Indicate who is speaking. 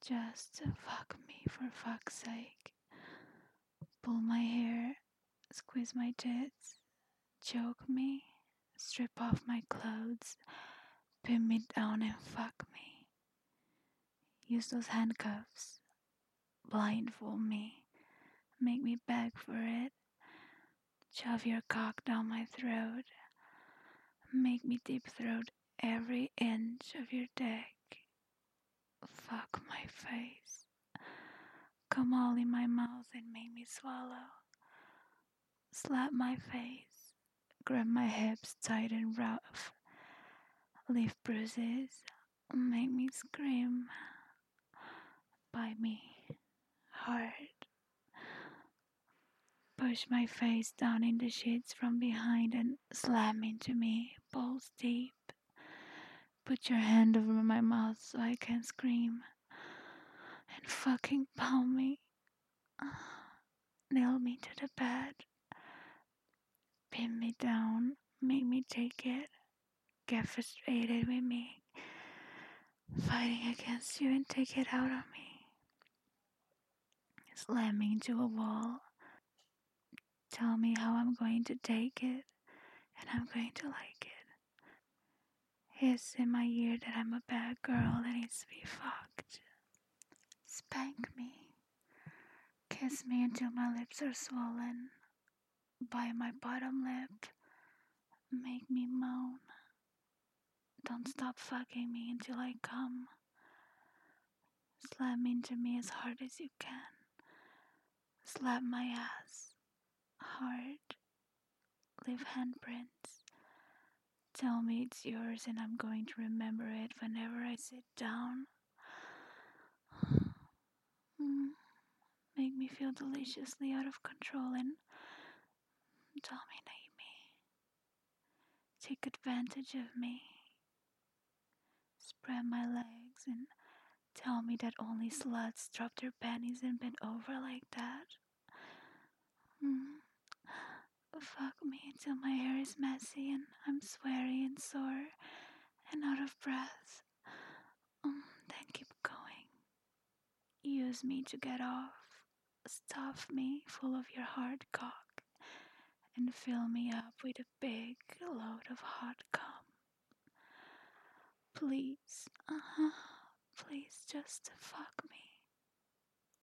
Speaker 1: Just fuck me for fuck's sake. Pull my hair, squeeze my tits, choke me, strip off my clothes, pin me down and fuck me. Use those handcuffs, blindfold me, make me beg for it, shove your cock down my throat, make me deep throat every inch of your dick. Fuck my face. Come all in my mouth and make me swallow. Slap my face, grab my hips tight and rough, leave bruises, make me scream. Bite me hard. Push my face down in the sheets from behind and slam into me, balls deep. Put your hand over my mouth so I can scream. And fucking pound me. Nail me to the bed. Pin me down. Make me take it. Get frustrated with me. Fighting against you and take it out on me. Slam me into a wall. Tell me how I'm going to take it. And I'm going to like it. Hiss in my ear that I'm a bad girl that needs to be fucked. Spank me. Kiss me until my lips are swollen. Bite my bottom lip. Make me moan. Don't stop fucking me until I come. Slam into me as hard as you can. Slap my ass. Hard. Leave handprints. Tell me it's yours and I'm going to remember it whenever I sit down. Make me feel deliciously out of control and dominate me. Take advantage of me. Spread my legs and tell me that only sluts drop their panties and bend over like that. Fuck me until my hair is messy and I'm sweaty and sore and out of breath. Then keep going. Use me to get off. Stuff me full of your hard cock and fill me up with a big load of hot cum. Please, please just fuck me.